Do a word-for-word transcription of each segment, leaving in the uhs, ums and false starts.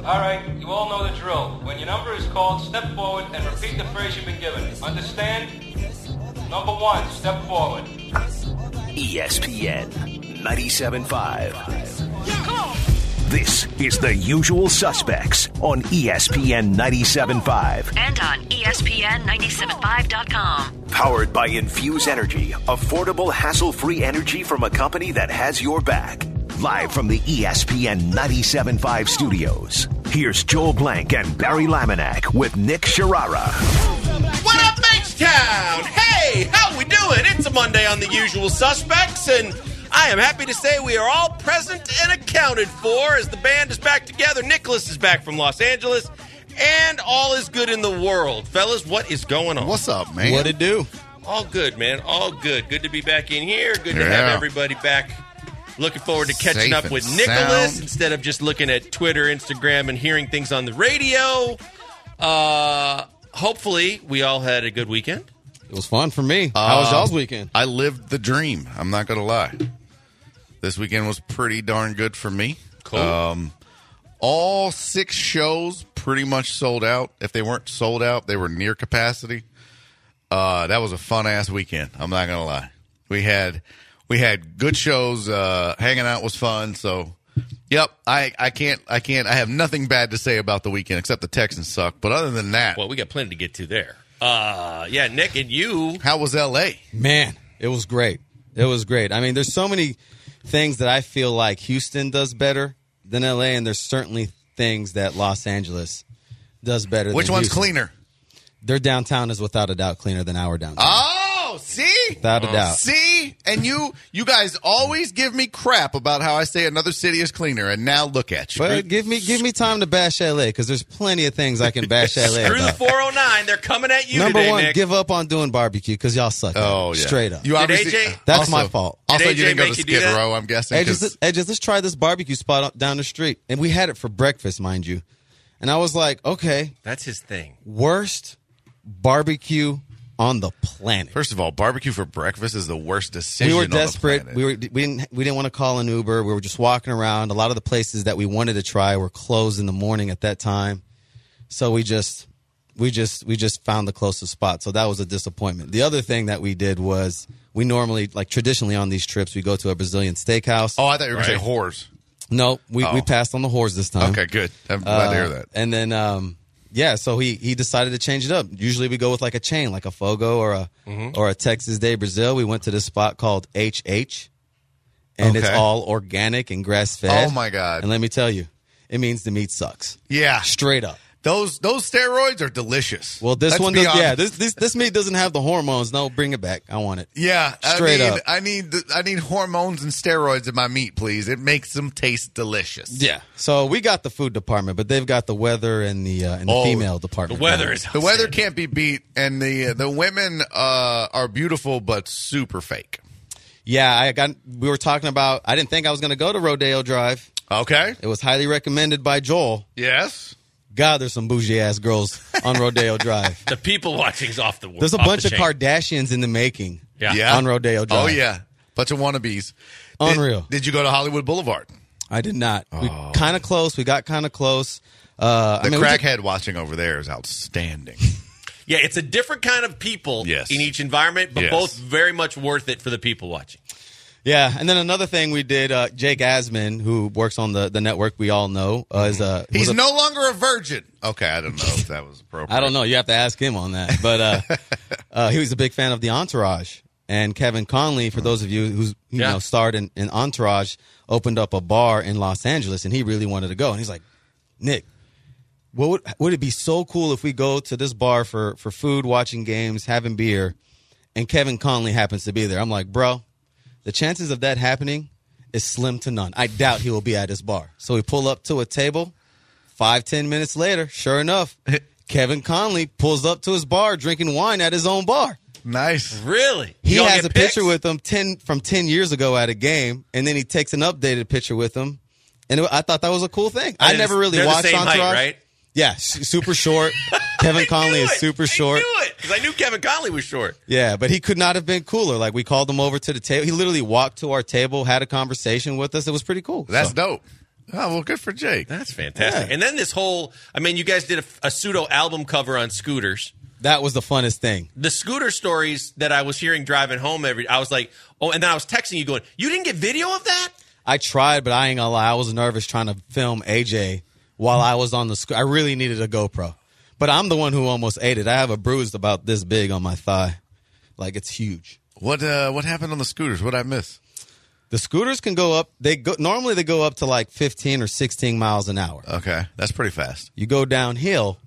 All right, you all know the drill. When your number is called, step forward and repeat the phrase you've been given. Understand? Number one, step forward. E S P N ninety-seven point five. This is The Usual Suspects on E S P N ninety-seven point five. And on E S P N ninety-seven five dot com. Powered by Infuse Energy, affordable, hassle-free energy from a company that has your back. Live from the E S P N ninety-seven point five studios, here's Joel Blank and Barry Laminack with Nick Sharara. What up, H-Town? Hey, how we doing? It's a Monday on The Usual Suspects, and I am happy to say we are all present and accounted for as the band is back together. Nicholas is back from Los Angeles, and all is good in the world. Fellas, what is going on? What's up, man? What it do? All good, man. All good. Good to be back in here. Good to Yeah. have everybody back. Looking forward to catching Safe up and with Nicholas sound. instead of just looking at Twitter, Instagram, and hearing things on the radio. Uh, hopefully, we all had a good weekend. It was fun for me. How was Um, y'all's weekend? I lived the dream. I'm not going to lie. This weekend was pretty darn good for me. Cool. Um, all six shows pretty much sold out. If they weren't sold out, they were near capacity. Uh, that was a fun-ass weekend. I'm not going to lie. We had... We had good shows. Uh, hanging out was fun. So, yep. I, I can't. I can't. I have nothing bad to say about the weekend except the Texans suck. But other than that, Well, we got plenty to get to there. Uh, yeah, Nick and you. how was L A? Man, it was great. It was great. I mean, there's so many things that I feel like Houston does better than L A, and there's certainly things that Los Angeles does better Which than one's Houston. cleaner? Their downtown is without a doubt cleaner than our downtown. Oh, see, Without a doubt. see, and you, you guys always give me crap about how I say another city is cleaner, and now look at you. But give me give me time to bash L A, because there's plenty of things I can bash L A Through the about. four oh nine, they're coming at you Number today, one, Nick. give up on doing barbecue because y'all suck. at it. Oh, yeah. Straight up. You Did obviously, A J That's also- my fault. Also, Did you A J didn't go to make you do Skid that? Row, I'm guessing. Hey, 'cause- just, hey, just let's try this barbecue spot up- down the street. And we had it for breakfast, mind you. And I was like, okay, That's his thing. worst barbecue on the planet. First of all, barbecue for breakfast is the worst decision. We were on the desperate. planet. We were we didn't we didn't want to call an Uber. We were just walking around. A lot of the places that we wanted to try were closed in the morning at that time. So we just we just we just found the closest spot. So that was a disappointment. The other thing that we did was we normally, like traditionally on these trips, we go to a Brazilian steakhouse. Oh, I thought you were going Right. to say whores. No, we, Oh. we passed on the whores this time. Okay, good. I'm glad Uh, to hear that. And then, um, yeah, so he he decided to change it up. Usually we go with like a chain, like a Fogo or a Mm-hmm. or a Texas Day Brazil. We went to this spot called H H, and it's Okay. all organic and grass fed. Oh, my God. And let me tell you, it means the meat sucks. Yeah. Straight up. Those those steroids are delicious. Well, this Let's one be does. Yeah, honest. this this this meat doesn't have the hormones. No, bring it back. I want it. Yeah, Straight I need, up. I need the, I need hormones and steroids in my meat, please. It makes them taste delicious. Yeah. So we got the food department, but they've got the weather and the uh, and the Oh, female The department. weather now. is The weather outstanding. can't be beat, and the the women uh, are beautiful but super fake. Yeah, I got. We were talking about. I didn't think I was going to go to Rodeo Drive. Okay. It was highly recommended by Joel. Yes. God, there's some bougie ass girls on Rodeo Drive. The people watching's off the There's a off bunch the of chain. Kardashians in the making. Yeah. Yeah. On Rodeo Drive. Oh yeah, bunch of wannabes. Did- Unreal. Did, you go to Hollywood Boulevard? I did not. We kind of close. We got kind of close. Uh, The I mean, we crackhead watching over there is outstanding. Yeah, it's a different kind of people Yes. in each environment, but Yes. both very much worth it for the people watching. Yeah, and then another thing we did. Uh, Jake Asman, who works on the, the network we all know, uh, is uh, He's was a, no longer a virgin. Okay, I don't know if that was appropriate. I don't know. You have to ask him on that. But uh, uh, he was a big fan of the Entourage. And Kevin Conley, for those of you who's you Yeah. know starred in, in Entourage, opened up a bar in Los Angeles, and he really wanted to go. And he's like, Nick, what would would it be so cool if we go to this bar for for food, watching games, having beer, and Kevin Conley happens to be there? I'm like, bro, the chances of that happening is slim to none. I doubt he will be at his bar. So we pull up to a table. Five, ten minutes later, sure enough, Kevin Conley pulls up to his bar drinking wine at his own bar. Nice. Really? He Y'all has get a picture pics? with him ten from ten years ago at a game, and then he takes an updated picture with him. And it, I thought that was a cool thing. I And never it's- really they're watched the same Entourage. height, right? Yeah, su- super short. Kevin Conley is I knew it. super short. I knew it because I knew Kevin Conley was short. Yeah, but he could not have been cooler. Like, we called him over to the table. He literally walked to our table, had a conversation with us. It was pretty cool. That's So, dope. Oh, well, good for Jake. That's fantastic. Yeah. And then this whole, I mean, you guys did a, a pseudo album cover on scooters. That was the funnest thing. The scooter stories that I was hearing driving home every, I was like, oh, and then I was texting you going, you didn't get video of that? I tried, but I ain't gonna lie. I was nervous trying to film A J while I was on the scooter. I really needed a GoPro. But I'm the one who almost ate it. I have a bruise about this big on my thigh. Like, it's huge. What uh, what happened on the scooters? What did I miss? The scooters can go up. They go normally they go up to like fifteen or sixteen miles an hour. Okay, that's pretty fast. You go downhill,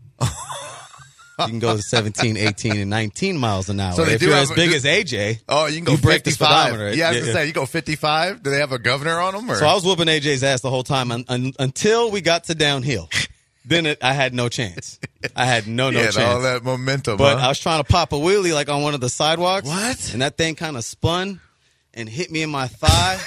you can go to seventeen, eighteen, and nineteen miles an hour. So they if do you're have as a- big do- as A J, Oh, you can go you break the fifty-five. speedometer. Yeah, I was Yeah, gonna yeah. say you go fifty-five. Do they have a governor on them? Or? so I was whooping A J's ass the whole time un- un- until we got to downhill. Then it, I had no chance. I had no no yeah, chance. all that momentum. But huh? I was trying to pop a wheelie like on one of the sidewalks. What? And that thing kind of spun and hit me in my thigh.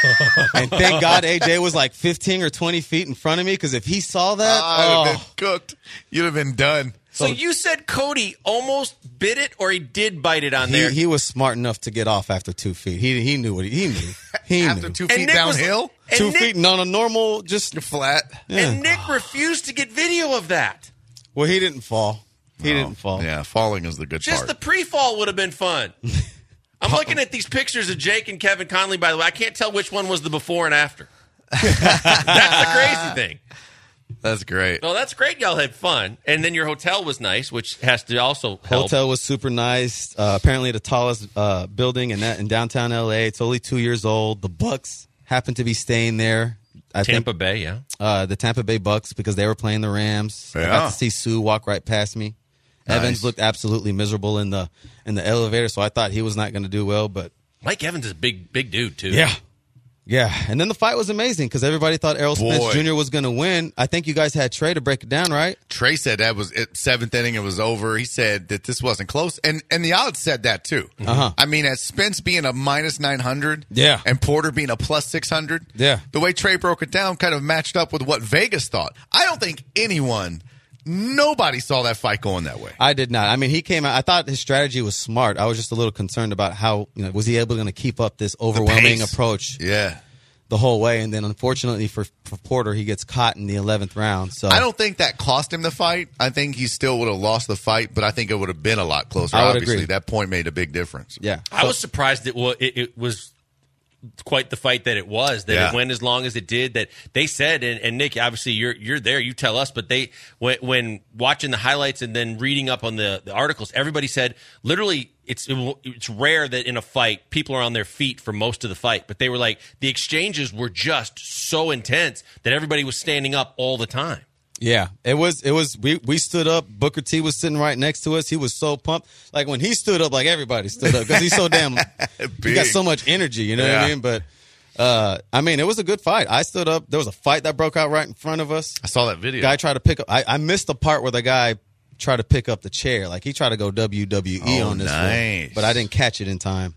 And thank God A J was like fifteen or twenty feet in front of me, because if he saw that, I would have oh, been cooked. You'd have been done. So you said Cody almost bit it, or he did bite it on he, there? he was smart enough to get off after two feet. He he knew what he, he knew. He After knew. two And feet Nick was- downhill, and two Nick- feet on a normal, just you're flat. yeah. And Nick refused to get video of that. Well, he didn't fall. He Oh, didn't fall. Yeah, falling is the good Just part. the pre-fall would have been fun. I'm looking at these pictures of Jake and Kevin Conley, by the way. I can't tell which one was the before and after. That's the crazy thing. That's great. Well, that's great. Y'all had fun. And then your hotel was nice, which has to also help. Hotel was super nice. Uh, apparently, the tallest uh, building in that in downtown L A. It's only two years old. The Bucks happened to be staying there. I Tampa think, Bay, yeah. uh, the Tampa Bay Bucks, because they were playing the Rams. I Yeah. got to see Sue walk right past me. Evans Nice. looked absolutely miserable in the in the elevator, so I thought he was not going to do well. But Mike Evans is a big, big dude, too. yeah, yeah. And then the fight was amazing because everybody thought Errol Spence Boy. Junior was going to win. I think you guys had Trey to break it down, right? Trey said that was it, seventh inning. It was over. He said that this wasn't close, and and the odds said that too. Uh-huh. I mean, as Spence being a minus nine hundred, Yeah. and Porter being a plus six hundred, Yeah. the way Trey broke it down kind of matched up with what Vegas thought. I don't think anyone, nobody saw that fight going that way. I did not. I mean, he came out. I thought his strategy was smart. I was just a little concerned about how, you know, was he able to keep up this overwhelming pace. approach Yeah. the whole way? And then, unfortunately for, for Porter, he gets caught in the eleventh round. So I don't think that cost him the fight. I think he still would have lost the fight, but I think it would have been a lot closer. I would Obviously, agree. that point made a big difference. Yeah, I was surprised it was, it, it was quite the fight that it was, that Yeah. it went as long as it did, that they said, and, and Nick, obviously you're you're there, you tell us, but they, when, when watching the highlights and then reading up on the, the articles, everybody said literally it's it, it's rare that in a fight people are on their feet for most of the fight, but they were like, the exchanges were just so intense that everybody was standing up all the time. Yeah, it was. It was. We we stood up. Booker T was sitting right next to us. He was so pumped. Like when he stood up, like everybody stood up because he's so damn. He got Big. so much energy. You know what Yeah. I mean? But uh, I mean, it was a good fight. I stood up. There was a fight that broke out right in front of us. I saw that video. Guy tried to pick up. I, I missed the part where the guy tried to pick up the chair. Like he tried to go W W E Oh, on this one, nice. but I didn't catch it in time.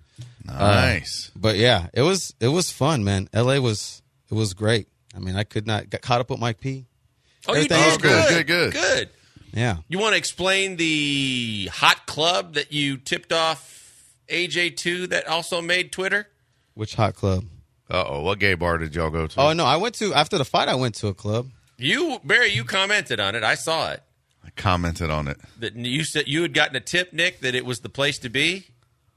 Nice. But yeah, it was it was fun, man. L A was it was great. I mean, I could not got caught up with Mike P. Oh, you Everything did was good. good, Good, good. good. Yeah. You want to explain the hot club that you tipped off A J to that also made Twitter? Which hot club? Uh oh. What gay bar did y'all go to? Oh no, I went to after the fight. I went to a club. You, Barry, you commented on it. I saw it. I commented on it. That you said you had gotten a tip, Nick, that it was the place to be.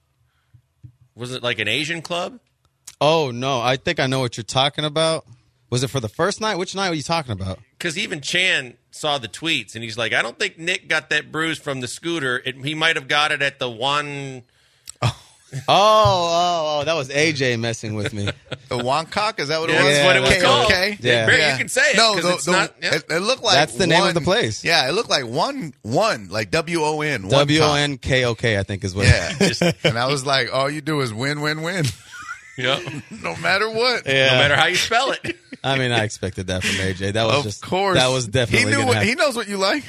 Was it like an Asian club? Oh no, I think I know what you're talking about. Was it for the first night? Which night were you talking about? Because even Chan saw the tweets and he's like, I don't think Nick got that bruise from the scooter. It, he might have got it at the one. Oh, oh, oh, that was A J messing with me. The Woncock? Is that what it Yeah, was? that's what it was K O called. K? Yeah. Barry, you can say it. No, 'cause the, it's the- not. Yeah. it, it looked like That's the name one- of the place. Yeah, it looked like one, one, like W O N. one W O cock. N K O K, I think is what. Yeah. And I was like, all you do is win, win, win. Yeah. No matter what. Yeah. No matter how you spell it. I mean, I expected that from A J. That was Of just course. That was definitely. He knew gonna what, happen. he knows what you like.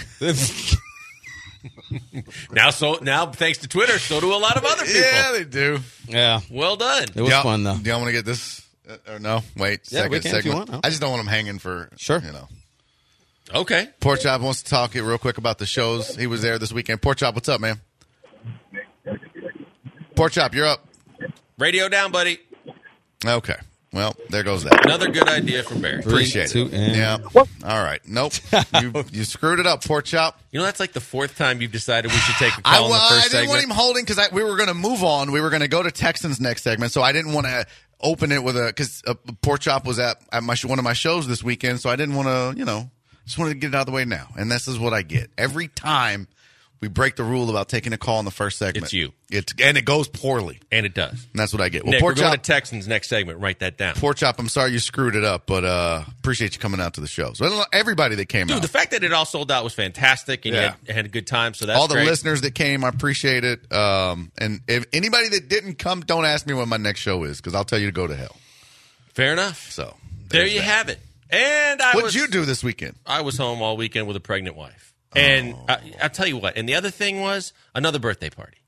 Now, so now, thanks to Twitter, so do a lot of other people. Yeah, they do. yeah, Well done. it was Y'all- fun though. Do y'all want to get this? Uh, or no? Wait, Yeah, second we can if you segment. want. I just don't want them hanging for, Sure. you know. Okay. Pork Chop wants to talk real quick about the shows. He was there this weekend. Pork Chop, what's up, man? Pork Chop, you're up. Radio down, buddy. Okay. Well, there goes that. Another good idea from Barry. Appreciate Three, it. two, and- Yeah. All right. Nope. you, you screwed it up, Pork Chop. You know, that's like the fourth time you've decided we should take a I, call in well, the I first didn't want segment. him holding because we were going to move on. We were going to go to Texans next segment, so I didn't want to open it with a because uh, Pork Chop was at, at my one of my shows this weekend, so I didn't want to, you know, just wanted to get it out of the way now. And this is what I get every time we break the rule about taking a call in the first segment. It's you. It's and it goes poorly, And it does. and that's what I get. Well, Nick, Pork we're going Chop, to Texans next segment. Write that down. Pork Chop, I'm sorry you screwed it up, but uh, appreciate you coming out to the show. So everybody that came Dude, out, the fact that it all sold out was fantastic, and Yeah. you had, had a good time, so that's all the great. listeners that came, I appreciate it. Um, and if anybody that didn't come, don't ask me when my next show is because I'll tell you to go to hell. Fair enough. So There there's you that. have it. And I What'd was, you do this weekend? I was home all weekend with a pregnant wife. And Oh. I, I'll tell you what. And the other thing was another birthday party.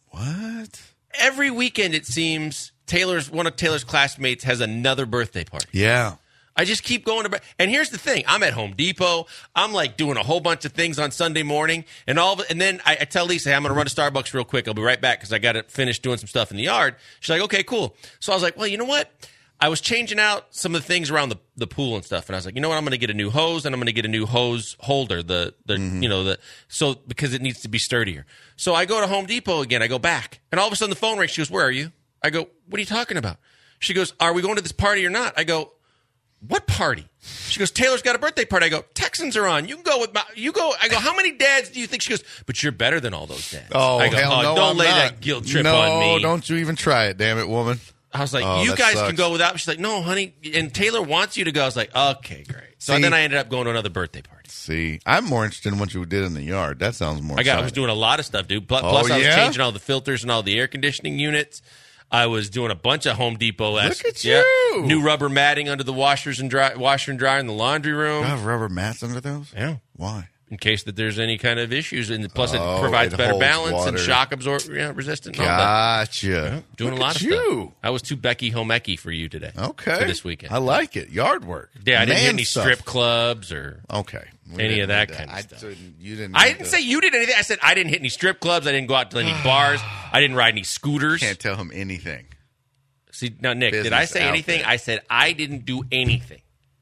What? Every weekend, it seems Taylor's one of Taylor's classmates has another birthday party. Yeah. I just keep going to. And here's the thing: I'm at Home Depot. I'm like doing a whole bunch of things on Sunday morning, and all. Of it, and then I, I tell Lisa, hey, I'm going to run to Starbucks real quick. I'll be right back because I got to finish doing some stuff in the yard. She's like, okay, cool. So I was like, well, you know what? I was changing out some of the things around the, the pool and stuff, and I was like, you know what? I'm going to get a new hose, and I'm going to get a new hose holder. The the you know the so because it needs to be sturdier. So I go to Home Depot again. I go back, and all of a sudden the phone rings. She goes, "Where are you?" I go, "What are you talking about?" She goes, "Are we going to this party or not?" I go, "What party?" She goes, "Taylor's got a birthday party." I go, "Texans are on. You can go with my. You go." I go, "How many dads do you think?" She goes, "But you're better than all those dads." Oh, I go, hell "Oh, no, don't I'm lay not. that guilt trip no, on me." don't you even try it, damn it, woman. I was like, Oh, you that guys sucks. can go without. She's like, no, honey. And Taylor wants you to go. I was like, okay, great. So See- then I ended up going to another birthday party. See, I'm more interested in what you did in the yard. That sounds more I got. I was exciting. doing a lot of stuff, dude. Plus, Oh, plus I was yeah? changing all the filters and all the air conditioning units. I was doing a bunch of Home Depot. Last, Look at yeah. you. New rubber matting under the washers and dry, washer and dryer in the laundry room. You have rubber mats under those? Yeah. Why? In case that there's any kind of issues, and plus Oh, it provides it better holds balance water. and shock absor- yeah, resistant. And all that. Gotcha. Doing Look a lot at of you. stuff. I was too Becky Homeki for you today. Okay. For this weekend. I like it. Yard work. yeah, I didn't hit Man any stuff. strip clubs or. Okay. We Any didn't of that need kind of I stuff. didn't- You didn't. I need didn't to- say you did anything. I said I didn't hit any strip clubs. I didn't go out to any bars. I didn't ride any scooters. Can't tell him anything. See, now, Nick, did I Business say out anything? there. I said I didn't do anything.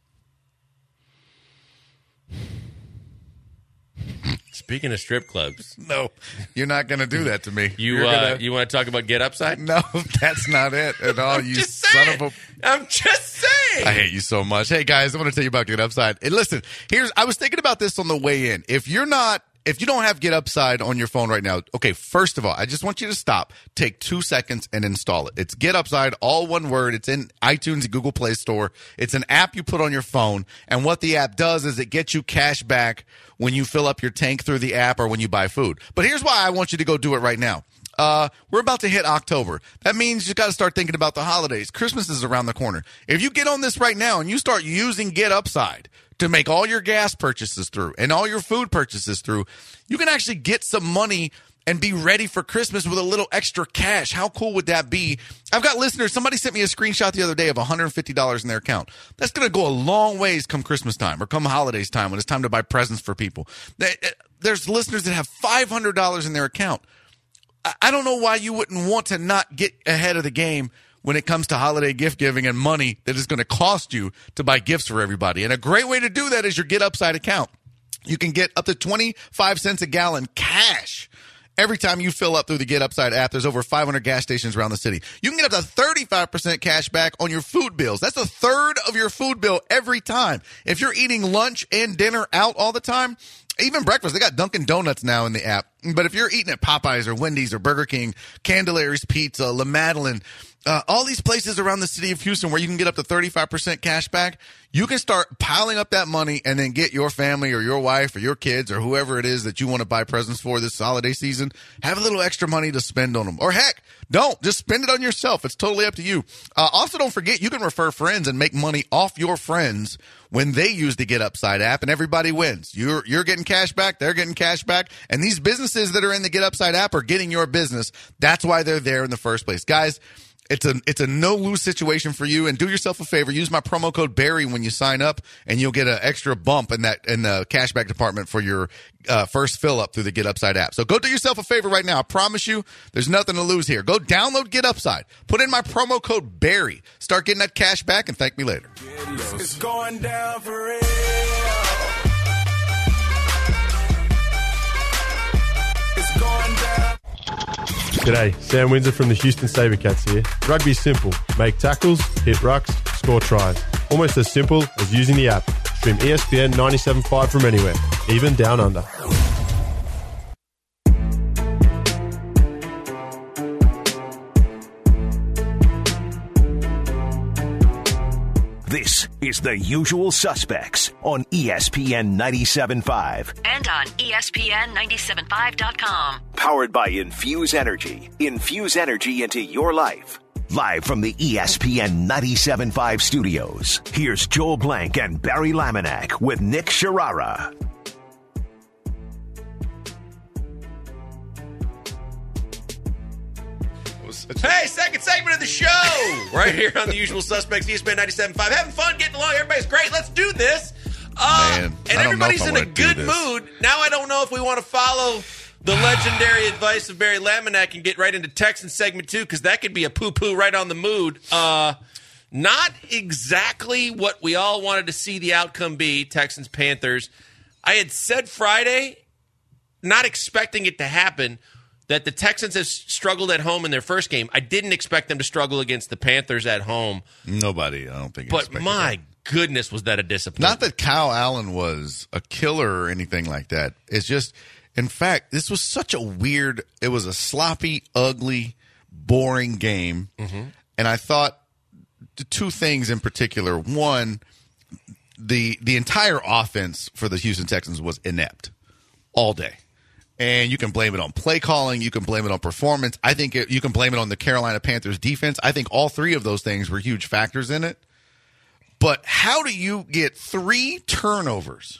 Speaking of strip clubs, No, you're not going to do that to me. you You're uh, gonna- you want to talk about Get Upside? No, that's not it at all. I'm You just son saying. of a. I'm just saying. I hate you so much. Hey guys, I want to tell you about Get Upside. And listen, here's I was thinking about this on the way in. If you're not if you don't have Get Upside on your phone right now, okay, first of all, I just want you to stop, take two seconds and install it. It's Get Upside, all one word. It's in iTunes and Google Play Store. It's an app you put on your phone. And what the app does is it gets you cash back when you fill up your tank through the app or when you buy food. But here's why I want you to go do it right now. Uh, we're about to hit October. That means you got to start thinking about the holidays. Christmas is around the corner. If you get on this right now and you start using Get Upside to make all your gas purchases through and all your food purchases through, you can actually get some money and be ready for Christmas with a little extra cash. How cool would that be? I've got listeners. Somebody sent me a screenshot the other day of one hundred fifty dollars in their account. That's going to go a long ways come Christmas time or come holidays time when it's time to buy presents for people. There's listeners that have five hundred dollars in their account. I don't know why you wouldn't want to not get ahead of the game when it comes to holiday gift giving and money that is going to cost you to buy gifts for everybody. And a great way to do that is your Get Upside account. You can get up to twenty-five cents a gallon cash every time you fill up through the Get Upside app. There's over five hundred gas stations around the city. You can get up to thirty-five percent cash back on your food bills. That's a third of your food bill every time. If you're eating lunch and dinner out all the time, even breakfast, they got Dunkin' Donuts now in the app. But if you're eating at Popeyes or Wendy's or Burger King, Candelari's Pizza, La Madeline, uh, all these places around the city of Houston where you can get up to thirty-five percent cash back, you can start piling up that money and then get your family or your wife or your kids or whoever it is that you want to buy presents for this holiday season, have a little extra money to spend on them. Or heck, don't. Just spend it on yourself. It's totally up to you. Uh, also, don't forget, you can refer friends and make money off your friends when they use the Get Upside app, and everybody wins. You're you're getting cash back, they're getting cash back, and these businesses that are in the Get Upside app are getting your business. That's why they're there in the first place. Guys, It's a it's a no lose situation for you, and do yourself a favor. Use my promo code Barry when you sign up, and you'll get an extra bump in that in the cashback department for your uh, first fill up through the Get Upside app. So go do yourself a favor right now. I promise you, there's nothing to lose here. Go download Get Upside, put in my promo code Barry, start getting that cash back, and thank me later. It's going down for real. It's going down. G'day, Sam Windsor from the Houston SaberCats here. Rugby's simple. Make tackles, hit rucks, score tries. Almost as simple as using the app. Stream E S P N ninety-seven point five from anywhere, even down under. This is The Usual Suspects on E S P N ninety-seven point five. And on E S P N ninety-seven five dot com. Powered by Infuse Energy. Infuse energy into your life. Live from the E S P N ninety-seven point five studios, here's Joel Blank and Barry Laminack with Nick Sharara. Hey, second segment of the show, right here on The Usual Suspects, E S P N ninety-seven point five. Having fun, getting along, everybody's great. Let's do this. Uh, Man, and I don't know if everybody's I in a wanna do good this. mood. Now I don't know if we want to follow the legendary advice of Barry Laminack and get right into Texans segment two, because that could be a poo-poo right on the mood. Uh, not exactly what we all wanted to see the outcome be, Texans-Panthers. I had said Friday, not expecting it to happen, that the Texans have struggled at home in their first game. I didn't expect them to struggle against the Panthers at home. Nobody, I don't think. But expected my that. goodness, was that a disappointment. Not that Kyle Allen was a killer or anything like that. It's just, in fact, this was such a weird, it was a sloppy, ugly, boring game. Mm-hmm. And I thought two things in particular. One, the the entire offense for the Houston Texans was inept all day. And you can blame it on play calling. You can blame it on performance. I think it, you can blame it on the Carolina Panthers defense. I think all three of those things were huge factors in it. But how do you get three turnovers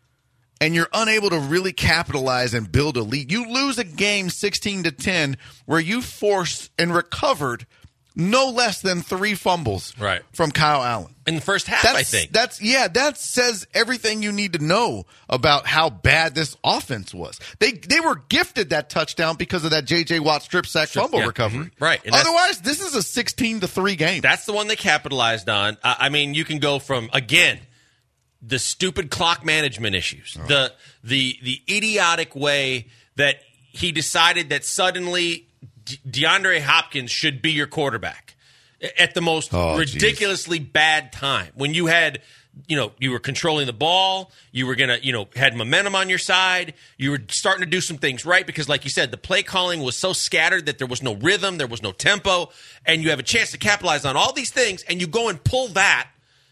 and you're unable to really capitalize and build a lead? You lose a game sixteen to ten where you forced and recovered no less than three fumbles right. from Kyle Allen. In the first half, that's, I think. That's yeah, that says everything you need to know about how bad this offense was. They they were gifted that touchdown because of that J J Watt strip sack fumble yeah. recovery. Mm-hmm. Right. And otherwise, this is a sixteen to three game. That's the one they capitalized on. Uh, I mean, you can go from, again, the stupid clock management issues, oh. the the the idiotic way that he decided that suddenly De- DeAndre Hopkins should be your quarterback at the most oh, ridiculously geez. bad time when you had, you know, you were controlling the ball, you were going to, you know, had momentum on your side, you were starting to do some things right because, like you said, the play calling was so scattered that there was no rhythm, there was no tempo, and you have a chance to capitalize on all these things, and you go and pull that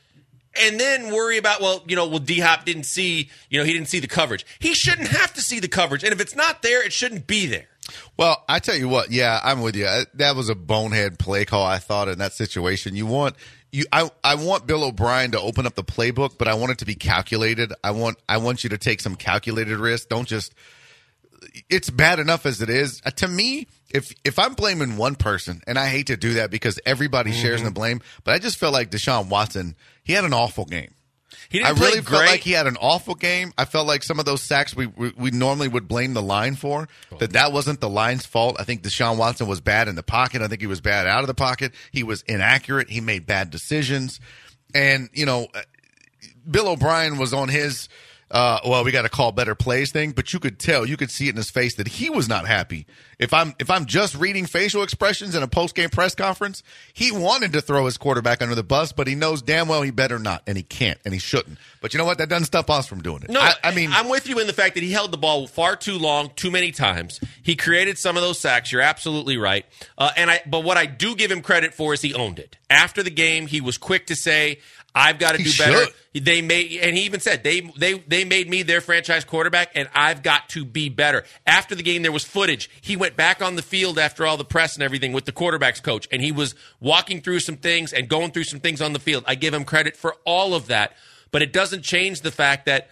and then worry about, well, you know, well, D-Hop didn't see, you know, he didn't see the coverage. He shouldn't have to see the coverage, and if it's not there, it shouldn't be there. Well, I tell you what, yeah, I'm with you. That was a bonehead play call, I thought, in that situation. You want you I I want Bill O'Brien to open up the playbook, but I want it to be calculated. I want I want you to take some calculated risks. Don't just it's bad enough as it is. Uh, to me, if if I'm blaming one person, and I hate to do that because everybody mm-hmm. shares in the blame, but I just felt like Deshaun Watson, he had an awful game. He didn't I really play felt great. like he had an awful game. I felt like some of those sacks we we, we normally would blame the line for, that that wasn't the line's fault. I think Deshaun Watson was bad in the pocket. I think he was bad out of the pocket. He was inaccurate. He made bad decisions. And, you know, Bill O'Brien was on his, uh, well, we got to call better plays thing, but you could tell, you could see it in his face that he was not happy. If I'm if I'm just reading facial expressions in a post-game press conference, he wanted to throw his quarterback under the bus, but he knows damn well he better not, and he can't, and he shouldn't. But you know what? That doesn't stop us from doing it. No, I, I mean, I'm with you in the fact that he held the ball far too long, too many times. He created some of those sacks. You're absolutely right. Uh, and I, but what I do give him credit for is he owned it. After the game, he was quick to say, I've got to do better. Should. They made, and he even said they they they made me their franchise quarterback, and I've got to be better. After the game, there was footage. He went back on the field after all the press and everything with the quarterback's coach, and he was walking through some things and going through some things on the field. I give him credit for all of that, but it doesn't change the fact that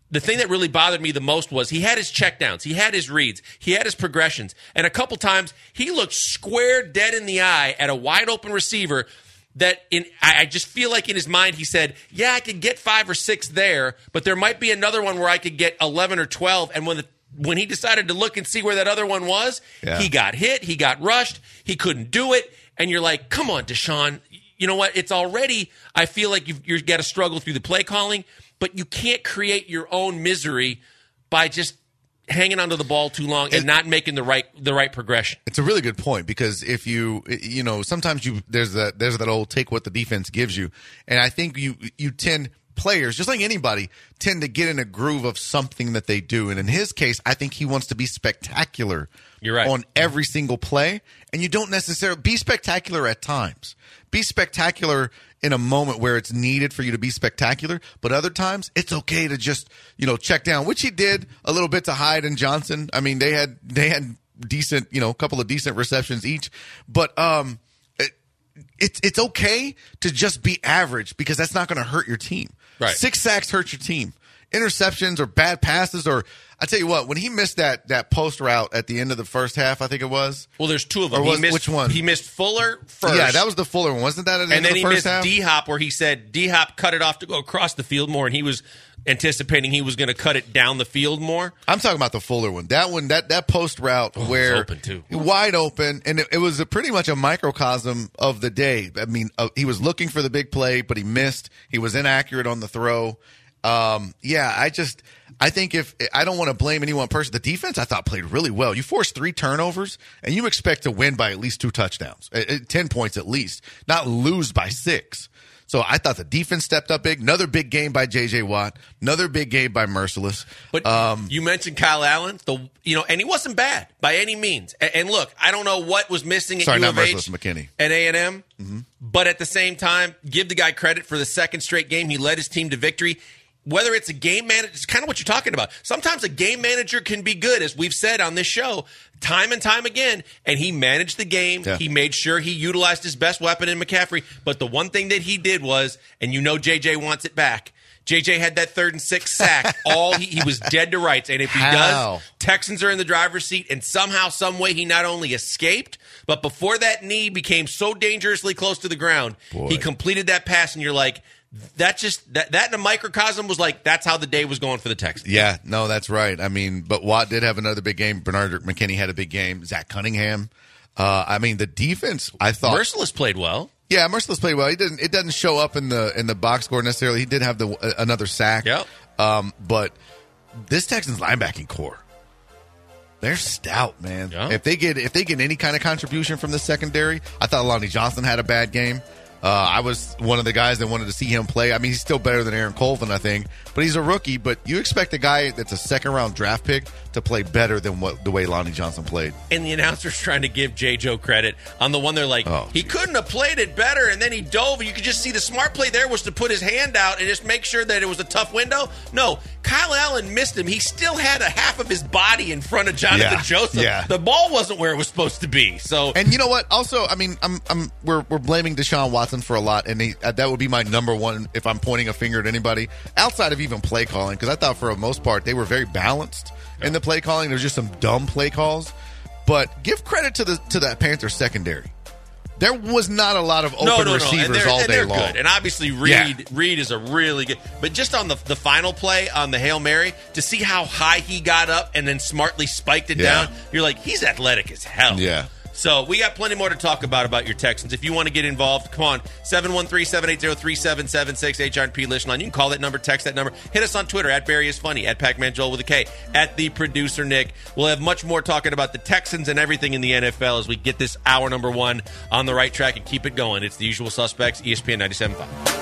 the thing that really bothered me the most was he had his checkdowns, he had his reads, he had his progressions, and a couple times he looked square dead in the eye at a wide open receiver that in I just feel like in his mind he said, yeah, I could get five or six there, but there might be another one where I could get eleven or twelve, and when the when he decided to look and see where that other one was, Yeah. he got hit, he got rushed, he couldn't do it, and you're like, come on, Deshaun, you know what? It's already, I feel like you've, you've got to struggle through the play calling, but you can't create your own misery by just hanging onto the ball too long and It- not making the right the right progression. It's a really good point because if you you know sometimes you there's that there's that old take what the defense gives you, and I think you you tend players just like anybody tend to get in a groove of something that they do, and in his case, I think he wants to be spectacular. You're right. On every single play, and you don't necessarily be spectacular at times. Be spectacular in a moment where it's needed for you to be spectacular, but other times it's okay to just, you know, check down, which he did a little bit to Hyde and Johnson. I mean, they had they had decent, you know, a couple of decent receptions each, but um it, it's it's okay to just be average because that's not going to hurt your team. Right. Six sacks hurt your team. Interceptions or bad passes, or I tell you what, when he missed that that post route at the end of the first half, I think it was. Well, there's two of them. Or was- he missed, which one? He missed Fuller first. Yeah, that was the Fuller one, wasn't that? At the And end then of the he first missed half? D-Hop where he said D-Hop cut it off to go across the field more, and he was anticipating he was going to cut it down the field more. I'm talking about the Fuller one. That one, that that post route Oh, it was where open, too. wide open, and it, it was a pretty much a microcosm of the day. I mean, uh, he was looking for the big play, but he missed. He was inaccurate on the throw. Um, yeah, I just, I think if I don't want to blame any one person, the defense I thought played really well. You forced three turnovers, and you expect to win by at least two touchdowns, uh, uh, ten points at least, not lose by six. So I thought the defense stepped up big. Another big game by J J Watt. Another big game by Merciless. But um, you mentioned Kyle Allen, the you know, and he wasn't bad by any means. And, and look, I don't know what was missing at Sorry, U not of Merciless, H McKinney. and A and M, but at the same time, give the guy credit for the second straight game. He led his team to victory. Whether it's a game manager, it's kind of what you're talking about. Sometimes a game manager can be good, as we've said on this show, time and time again, and he managed the game. Yeah. He made sure he utilized his best weapon in McCaffrey. But the one thing that he did was, and you know J J wants it back, J J had that third and six sack. All he, he was dead to rights. And if he How? does, Texans are in the driver's seat, and somehow, some way, he not only escaped, but before that knee became so dangerously close to the ground, Boy. he completed that pass, and you're like, that just that that in a microcosm was like that's how the day was going for the Texans. Yeah, no, that's right. I mean, but Watt did have another big game. Bernard McKinney had a big game. Zach Cunningham. Uh, I mean, the defense, I thought. Merciless played well. Yeah, Merciless played well. He didn't. It doesn't show up in the in the box score necessarily. He did have the uh, another sack. Yep. Um, but this Texans linebacking core, they're stout, man. Yeah. If they get if they get any kind of contribution from the secondary, I thought Lonnie Johnson had a bad game. Uh, I was one of the guys that wanted to see him play. I mean, he's still better than Aaron Colvin, I think, but he's a rookie. But you expect a guy that's a second round draft pick to play better than what the way Lonnie Johnson played. And the announcer's trying to give J. Joe credit on the one they're like, Oh, he geez. couldn't have played it better, and then he dove. You could just see the smart play there was to put his hand out and just make sure that it was a tough window. No, Kyle Allen missed him. He still had a half of his body in front of Jonathan Yeah, Joseph. yeah. The ball wasn't where it was supposed to be. So And you know what? Also, I mean, I'm, I'm, we're, we're blaming Deshaun Watson for a lot, and he, uh, that would be my number one if I'm pointing a finger at anybody outside of even play calling. Because I thought for the most part they were very balanced in the play calling. There's just some dumb play calls, but give credit to the to that Panthers secondary. There was not a lot of open no, no, no. receivers And they're, all and day they're long. good. And obviously, Reed Yeah. Reed is a really good. But just on the the final play on the Hail Mary, to see how high he got up and then smartly spiked it Yeah. down, you're like, he's athletic as hell. Yeah. So we got plenty more to talk about about your Texans. If you want to get involved, come on, seven one three, seven eight zero, three seven seven six, H R and P Listen Line. You can call that number, text that number. Hit us on Twitter, at Barry is Funny, at Pac-Man Joel with a K, at The Producer Nick. We'll have much more talking about the Texans and everything in the N F L as we get this hour number one on the right track and keep it going. It's The Usual Suspects, E S P N ninety-seven point five.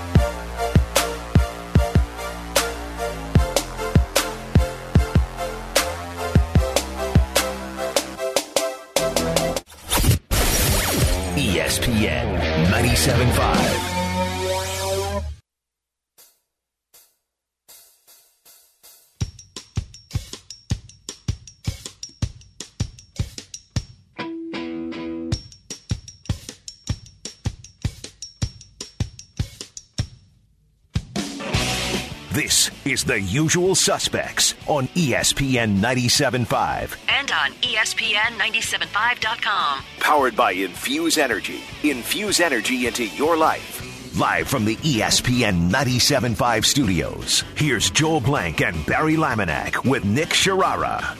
E S P N ninety-seven point five. This is The Usual Suspects on E S P N ninety-seven point five. And on E S P N ninety-seven point five dot com. Powered by Infuse Energy. Infuse energy into your life. Live from the E S P N ninety-seven point five studios, here's Joel Blank and Barry Laminack with Nick Sharara.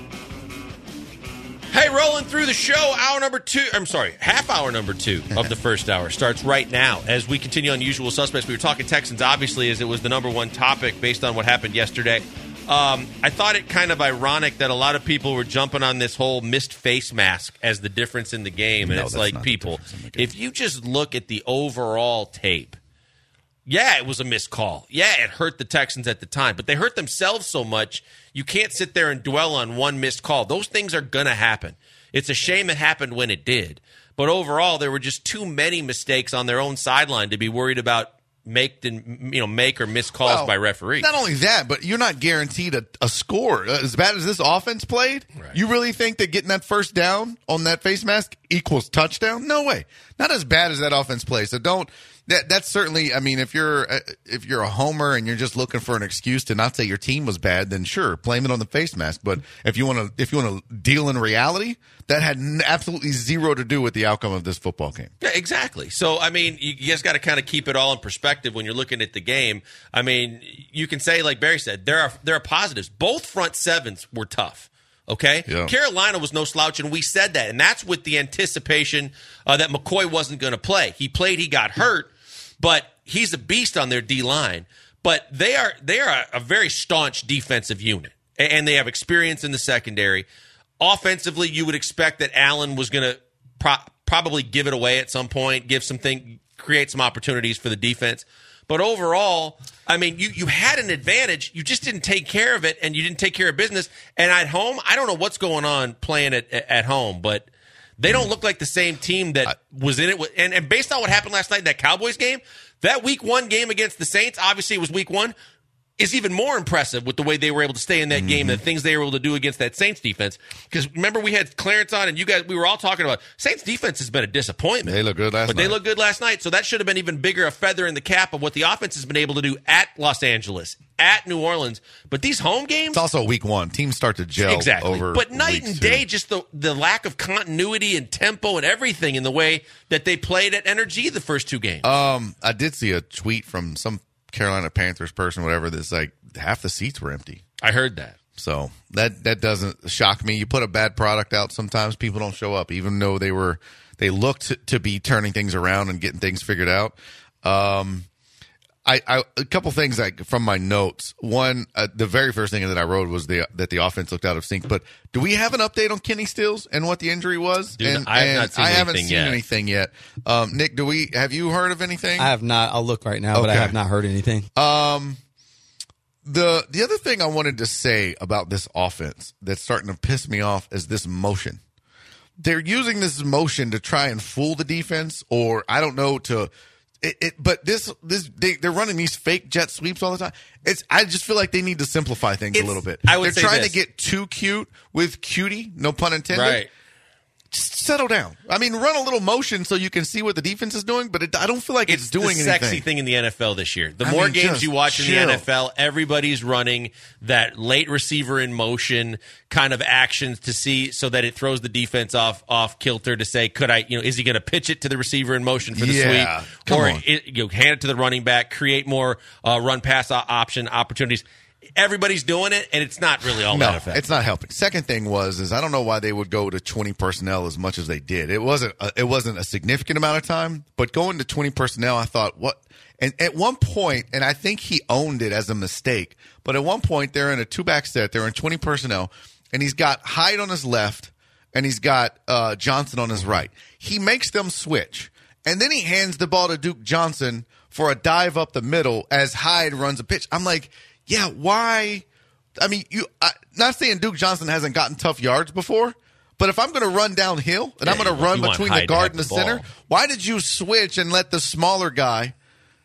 Hey, rolling through the show, hour number two, I'm sorry, half hour number two of the first hour starts right now. As we continue on Usual Suspects, we were talking Texans, obviously, as it was the number one topic based on what happened yesterday. Um, I thought it kind of ironic that a lot of people were jumping on this whole missed face mask as the difference in the game. And No, it's that's like, not the people, difference in the game. if you just look at the overall tape, yeah, it was a missed call. Yeah, it hurt the Texans at the time, but they hurt themselves so much, you can't sit there and dwell on one missed call. Those things are going to happen. It's a shame it happened when it did. But overall, there were just too many mistakes on their own sideline to be worried about make, and, you know, make or miss calls Well, by referees. Not only that, but you're not guaranteed a, a score. Uh, As bad as this offense played, Right. you really think that getting that first down on that face mask equals touchdown? No way. Not as bad as that offense plays. So don't. That that's certainly. I mean, if you're uh, if you're a homer and you're just looking for an excuse to not say your team was bad, then sure, blame it on the face mask. But if you want to if you want to deal in reality, that had n- absolutely zero to do with the outcome of this football game. Yeah, exactly. So, I mean, you, you just got to kind of keep it all in perspective when you're looking at the game. I mean, you can say, like Barry said, there are there are positives. Both front sevens were tough. Okay? Yeah. Carolina was no slouch, and we said that. And that's with the anticipation uh, that McCoy wasn't going to play. He played, he got hurt, but he's a beast on their D-line. But they are they are a, a very staunch defensive unit, and, and they have experience in the secondary. Offensively, you would expect that Allen was going to pro- probably give it away at some point, give something, create some opportunities for the defense. But overall, I mean, you, you had an advantage. You just didn't take care of it, and you didn't take care of business. And at home, I don't know what's going on playing at, at home, but they don't look like the same team that I, was in it. With, and, and based on what happened last night in that Cowboys game, that week one game against the Saints, obviously it was week one, is even more impressive with the way they were able to stay in that mm-hmm. game, the things they were able to do against that Saints defense. Because remember, we had Clarence on, and you guys, we were all talking about Saints defense has been a disappointment. They look good last but night. But they look good last night, so that should have been even bigger a feather in the cap of what the offense has been able to do at Los Angeles, at New Orleans. But these home games, it's also week one. Teams start to gel exactly. over But night and day, two. just the the lack of continuity and tempo and everything in the way that they played at N R G the first two games. Um, I did see a tweet from some Carolina Panthers person, whatever, that's like half the seats were empty. I heard that. So that that doesn't shock me. You put a bad product out, sometimes people don't show up, even though they were they looked to, to be turning things around and getting things figured out. Um, I, I a couple things like from my notes. One, uh, the very first thing that I wrote was the that the offense looked out of sync. But do we have an update on Kenny Stills and what the injury was? Dude, and, I have and not seen I haven't anything seen yet. anything yet. Um, Nick, do we? Have you heard of anything? I have not. I'll look right now, but I Okay. have not heard anything. Um, the the other thing I wanted to say about this offense that's starting to piss me off is this motion. They're using this motion to try and fool the defense, or I don't know to. It, it, but this, this, they, they're running these fake jet sweeps all the time. It's, I just feel like they need to simplify things It's- a little bit. I would they're say trying this. to get too cute with cutie, no pun intended. Right. Just settle down. I mean, run a little motion so you can see what the defense is doing, but it, I don't feel like it's, It's doing the sexy anything. thing in the N F L this year. The I more mean, games just you watch in the chill. N F L, everybody's running that late receiver in motion kind of actions to see so that it throws the defense off off kilter to say, could I, you know, is he going to pitch it to the receiver in motion for the Yeah, sweep, come or on. it, you know, hand it to the running back, create more uh, run pass option opportunities. Everybody's doing it, and it's not really all No, that effective. it's not helping. Second thing was is I don't know why they would go to twenty personnel as much as they did. It wasn't a, it wasn't a significant amount of time, but going to twenty personnel, I thought what. And at one point, and I think he owned it as a mistake, but at one point they're in a two back set, they're in twenty personnel, and he's got Hyde on his left, and he's got uh, Johnson on his right. He makes them switch, and then he hands the ball to Duke Johnson for a dive up the middle as Hyde runs a pitch. I'm like. Yeah, why? I mean, you. I, not saying Duke Johnson hasn't gotten tough yards before, but if I'm going to run downhill and Yeah, I'm going you to run want between Hyde the to guard have and the the center, ball. why did you switch and let the smaller guy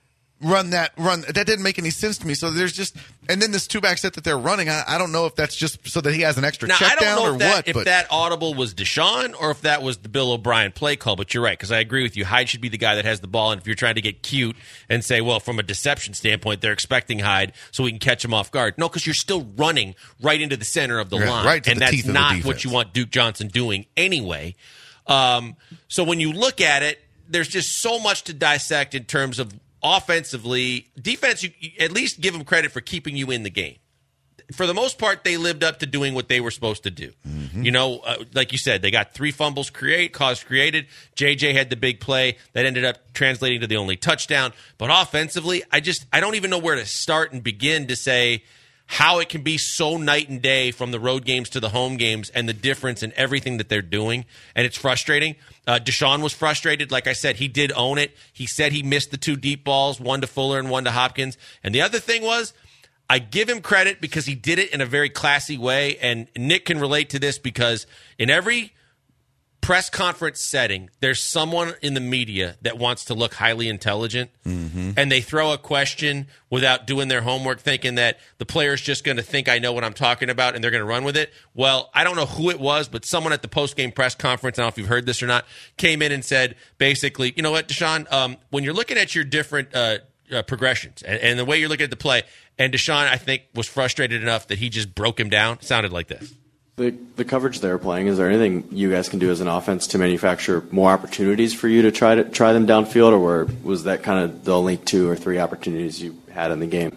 run that run. That didn't make any sense to me. So there's just, and then this two back set that they're running. I, I don't know if that's just so that he has an extra now, check I don't down know or if that, what. If but that audible was Deshaun or if that was the Bill O'Brien play call, but you're right because I agree with you. Hyde should be the guy that has the ball, and if you're trying to get cute and say, well, from a deception standpoint, they're expecting Hyde so we can catch him off guard. No, because you're still running right into the center of the Yeah, line, right to and the that's teeth of the not defense. what you want Duke Johnson doing anyway. Um, so when you look at it, there's just so much to dissect in terms of offensively. Defense, you, you at least give them credit for keeping you in the game. For the most part, they lived up to doing what they were supposed to do. Mm-hmm. You know, uh, like you said, they got three fumbles create, caused created. J J had the big play that ended up translating to the only touchdown. But offensively, I just I don't even know where to start and begin to say how it can be so night and day from the road games to the home games and the difference in everything that they're doing. And it's frustrating. Uh, Deshaun was frustrated. Like I said, he did own it. He said he missed the two deep balls, one to Fuller and one to Hopkins. And the other thing was, I give him credit because he did it in a very classy way. And Nick can relate to this because in every press conference setting, there's someone in the media that wants to look highly intelligent, mm-hmm. and they throw a question without doing their homework, thinking that the player's just going to think I know what I'm talking about, and they're going to run with it. Well, I don't know who it was, but someone at the post-game press conference, I don't know if you've heard this or not, came in and said, basically, you know what, Deshaun, um, when you're looking at your different uh, uh, progressions and, and the way you're looking at the play, and Deshaun, I think, was frustrated enough that he just broke him down. It sounded like this. The, the coverage they're playing, is there anything you guys can do as an offense to manufacture more opportunities for you to try to try them downfield, or were, was that kind of the only two or three opportunities you had in the game?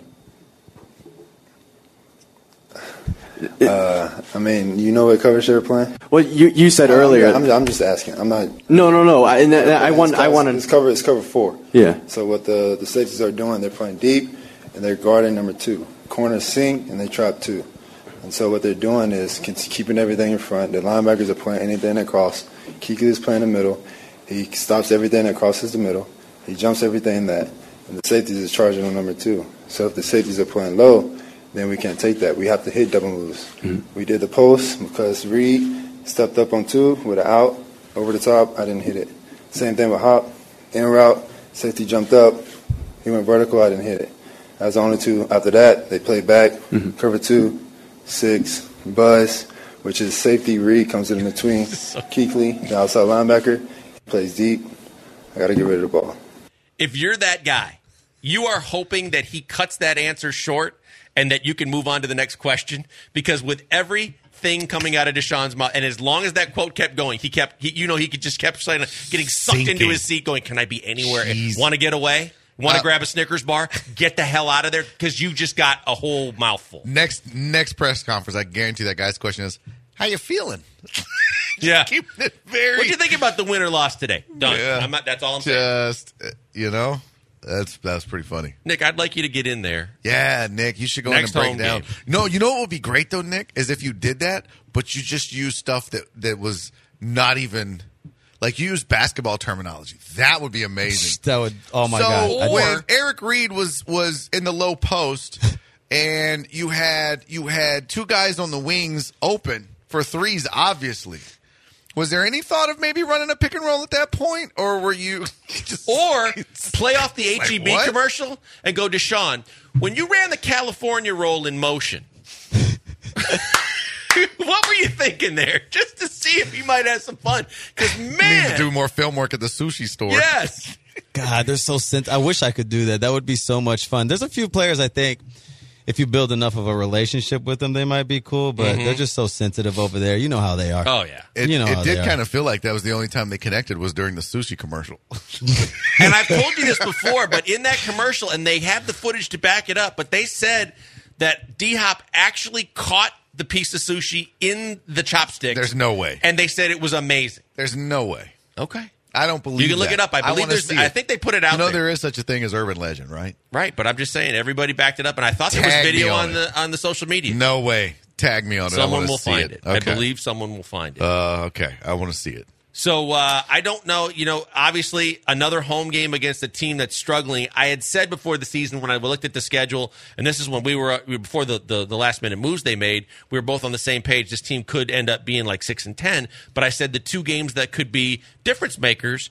Uh, I mean, you know what coverage they were playing? Well, you you said I'm, earlier. I'm, I'm just asking. I'm not. No, no, no. I, and I, I want. It's, I wanted. It's cover. It's cover four. Yeah. So what the the safeties are doing? They're playing deep, and they're guarding number two. Corners sink, and they trap two. And so what they're doing is keeping everything in front. The linebackers are playing anything across. Kuechly is playing in the middle. He stops everything that crosses the middle. He jumps everything in that. And the safeties is charging on number two. So if the safeties are playing low, then we can't take that. We have to hit double moves. Mm-hmm. We did the post because Reed stepped up on two with an out over the top. I didn't hit it. Same thing with Hop. In route, safety jumped up. He went vertical. I didn't hit it. That was the only two. After that, they played back, mm-hmm. cover two. Six, Buzz, which is safety. Reed comes in between. Kuechly, the outside linebacker, plays deep. I got to get rid of the ball. If you're that guy, you are hoping that he cuts that answer short and that you can move on to the next question, because with everything coming out of Deshaun's mouth, and as long as that quote kept going, he kept, he, you know, he could just kept saying, getting sucked Sinking. into his seat, going, "Can I be anywhere? Jeez. Want to get away? Want to Uh, grab a Snickers bar? Get the hell out of there," because you just got a whole mouthful. Next next press conference, I guarantee that guy's question is, "How you feeling?" Yeah. Keep it very. What do you think about the win or loss today? Done. Yeah. I'm not, that's all I'm saying. Just uh, you know, that's that's pretty funny. Nick, I'd like you to get in there. Yeah, Nick, you should go Next in and home break down. game. No, you know what would be great though, Nick, is if you did that, but you just used stuff that that was not even. Like, you use basketball terminology. That would be amazing. That would. Oh my so god! I- when Eric Reed was was in the low post, and you had you had two guys on the wings open for threes, obviously. Was there any thought of maybe running a pick and roll at that point, or were you just Or play off the like, H E B what? commercial and go, "Deshaun, when you ran the California roll in motion, what were you thinking there?" Just to see if you might have some fun. Because, need man, to do more film work at the sushi store? yes. God, they're so sent. I wish I could do that. That would be so much fun. There's a few players I think, if you build enough of a relationship with them, they might be cool, but Mm-hmm. they're just so sensitive over there. You know how they are. Oh, yeah. It, You know it how did they are. kind of feel like that was the only time they connected was during the sushi commercial. And I've told you this before, but in that commercial, and they have the footage to back it up, but they said that D-Hop actually caught the piece of sushi in the chopsticks. There's no way. And they said it was amazing. There's no way. Okay. I don't believe You can look that. it up. I believe wanna there's. see I it. think they put it out You know there. there is such a thing as urban legend, right? Right, but I'm just saying everybody backed it up, and I thought there was Tag me video on on it. the on the social media. No way. Tag me on it. I Someone wanna will see find it. it. I Okay. believe someone will find it. Uh, okay, I want to see it. So uh, I don't know. You know, obviously another home game against a team that's struggling. I had said before the season when I looked at the schedule, and this is when we were, we were before the, the, the last minute moves they made, we were both on the same page. This team could end up being like six and ten. But I said the two games that could be difference makers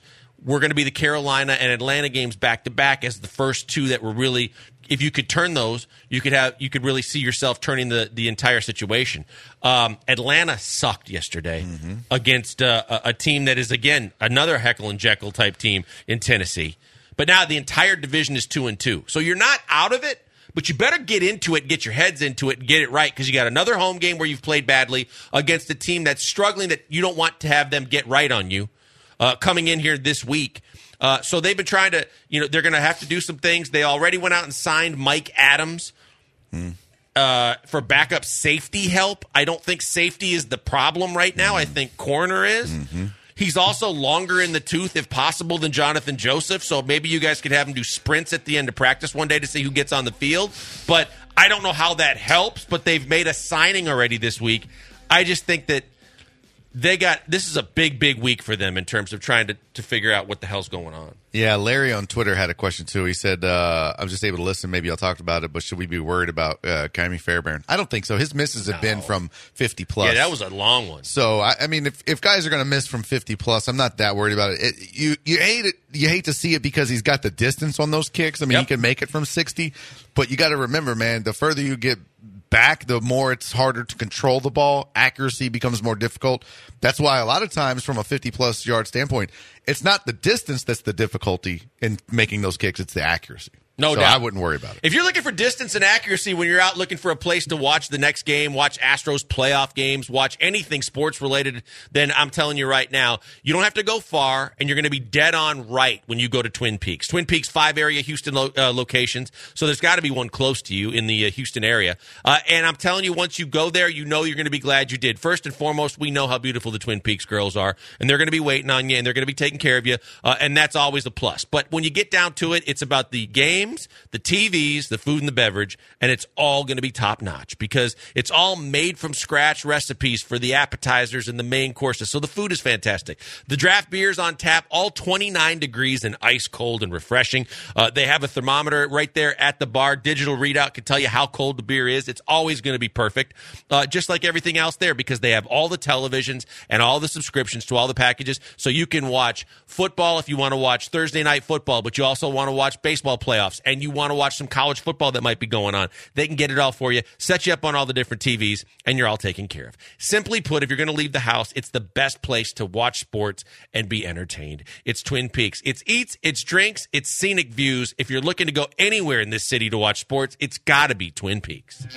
were going to be the Carolina and Atlanta games back to back as the first two that were really, if you could turn those, you could have you could really see yourself turning the, the entire situation. Um, Atlanta sucked yesterday mm-hmm. against uh, a, a team that is, again, another Heckle and Jekyll type team in Tennessee. But now the entire division is two and two. So you're not out of it, but you better get into it, get your heads into it, and get it right, because you got another home game where you've played badly against a team that's struggling that you don't want to have them get right on you uh, coming in here this week. Uh, so they've been trying to, you know, they're going to have to do some things. They already went out and signed Mike Adams hmm. uh, for backup safety help. I don't think safety is the problem right now. Mm. I think corner is. Mm-hmm. He's also longer in the tooth, if possible, than Jonathan Joseph. So maybe you guys could have him do sprints at the end of practice one day to see who gets on the field. But I don't know how that helps, but they've made a signing already this week. I just think that they got – this is a big, big week for them in terms of trying to, to figure out what the hell's going on. Yeah, Larry on Twitter had a question, too. He said, uh, I was just able to listen. Maybe I'll talk about it, but should we be worried about uh, Kaimi Fairbairn? I don't think so. His misses have no. been from fifty plus. Yeah, that was a long one. So, I, I mean, if, if guys are going to miss from fifty plus, I'm not that worried about it. it you you hate it. You hate to see it because he's got the distance on those kicks. I mean, yep. he can make it from sixty, but you got to remember, man, the further you get back, the more it's harder to control the ball. Accuracy becomes more difficult. That's why a lot of times from a fifty-plus yard standpoint, it's not the distance that's the difficulty in making those kicks. It's the accuracy. No so doubt. I wouldn't worry about it. If you're looking for distance and accuracy when you're out looking for a place to watch the next game, watch Astros playoff games, watch anything sports related, then I'm telling you right now, you don't have to go far, and you're going to be dead on right when you go to Twin Peaks. Twin Peaks, five area Houston lo- uh, locations, so there's got to be one close to you in the uh, Houston area. Uh, and I'm telling you, once you go there, you know you're going to be glad you did. First and foremost, we know how beautiful the Twin Peaks girls are, and they're going to be waiting on you, and they're going to be taking care of you, uh, and that's always a plus. But when you get down to it, it's about the games, the T Vs, the food and the beverage, and it's all going to be top-notch because it's all made-from-scratch recipes for the appetizers and the main courses. So the food is fantastic. The draft beers on tap, all twenty-nine degrees and ice-cold and refreshing. Uh, they have a thermometer right there at the bar. Digital readout can tell you how cold the beer is. It's always going to be perfect, uh, just like everything else there, because they have all the televisions and all the subscriptions to all the packages, so you can watch football if you want to watch Thursday night football, but you also want to watch baseball playoffs, and you want to watch some college football that might be going on. They can get it all for you, set you up on all the different T Vs, and you're all taken care of. Simply put, if you're going to leave the house, it's the best place to watch sports and be entertained. It's Twin Peaks. It's eats, it's drinks, it's scenic views. If you're looking to go anywhere in this city to watch sports, it's got to be Twin Peaks.